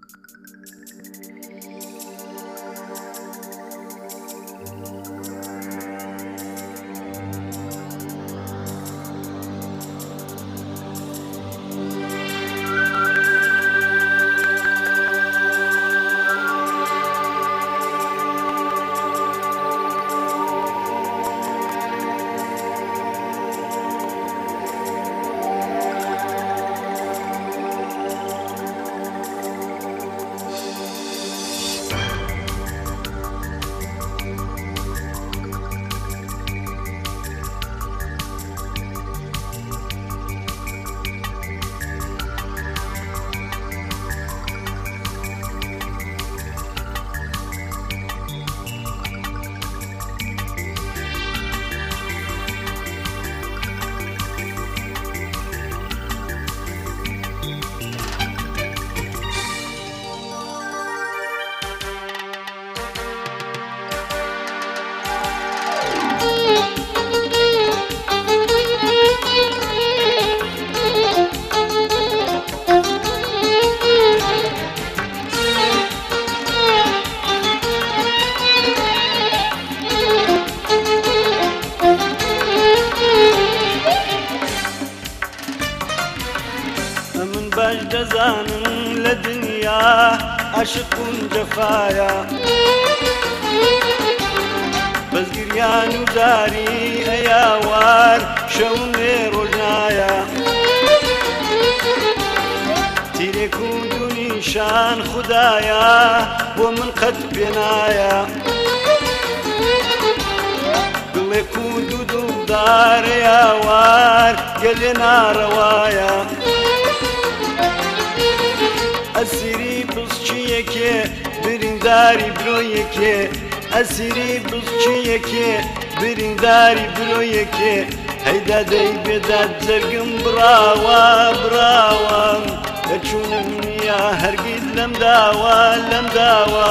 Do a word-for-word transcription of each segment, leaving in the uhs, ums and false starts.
باش دەزانم لە دنیا عاشق بوون جەفایە بەزگریان و داری ئەیاوار شەون لێ ڕۆژنایە تیرێک و دوونیشان خودایە بۆ من قەت پێنایە دڵێک و دوو دڵدار ئەیاوار گەلێ ناڕەوایە ئەسیری بڵچیەکێ برینداری برۆیەکێ ئەسیری بڵچیەکێ برینداری برۆیەکێ هەیدا دەی بێداد جەرگم بڕاوە بڕاوە دەچوونم نییە هەرگیز لەم داوە لەم داوە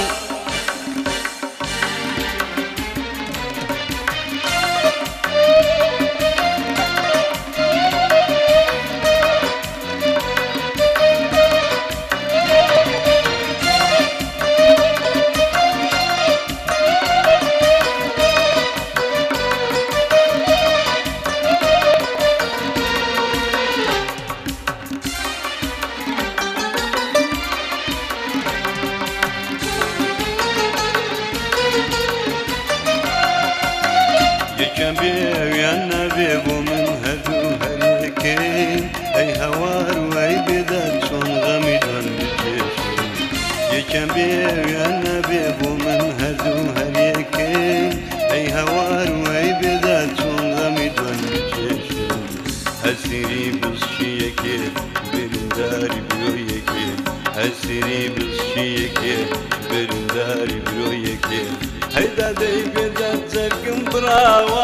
یەکەم بێویان نەبێ بۆ من هەردوو هەرەکەین ئەی هەوار وای بێداد چۆن غەمی دوان بچێشین یەکەم بێویان نەبێ بۆ من هەردوو هەرەکەین ئەی هەوار وای بێداد چۆن غەمی دوان بچێشین ئەسیری بڵچیەکێ برینداری برۆیەکێ ئەسیری بڵچیەکێ برینداری برۆیەکێ هەیدا دەی بێداد جەرگم بڕاوە